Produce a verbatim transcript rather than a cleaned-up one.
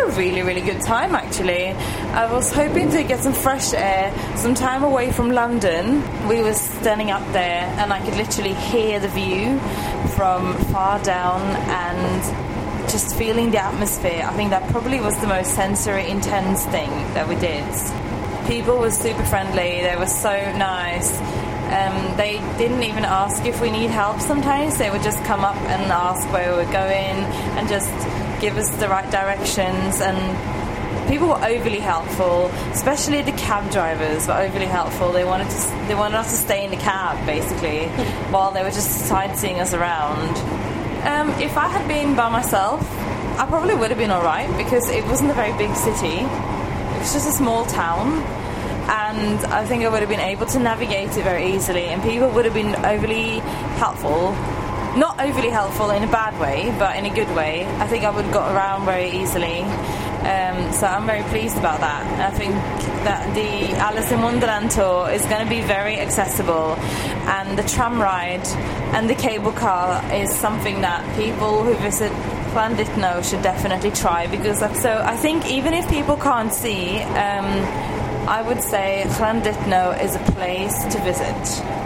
a really, really good time, actually. I was hoping to get some fresh air, some time away from London. We were standing up there, and I could literally hear the view from far down and just feeling the atmosphere. I think that probably was the most sensory intense thing that we did. People were super friendly. They were so nice. Um, they didn't even ask if we need help sometimes. They would just come up and ask where we were going and just give us the right directions. And people were overly helpful, especially the cab drivers were overly helpful. They wanted to, they wanted us to stay in the cab, basically, while they were just sightseeing us around. Um, if I had been by myself, I probably would have been alright, because it wasn't a very big city. It was just a small town. And I think I would have been able to navigate it very easily, and people would have been overly helpful. Not overly helpful in a bad way, but in a good way. I think I would have got around very easily. Um, so I'm very pleased about that. I think that the Alice in Wonderland tour is going to be very accessible, and the tram ride and the cable car is something that people who visit Llandudno should definitely try, because so I think even if people can't see, um, I would say Llandudno is a place to visit.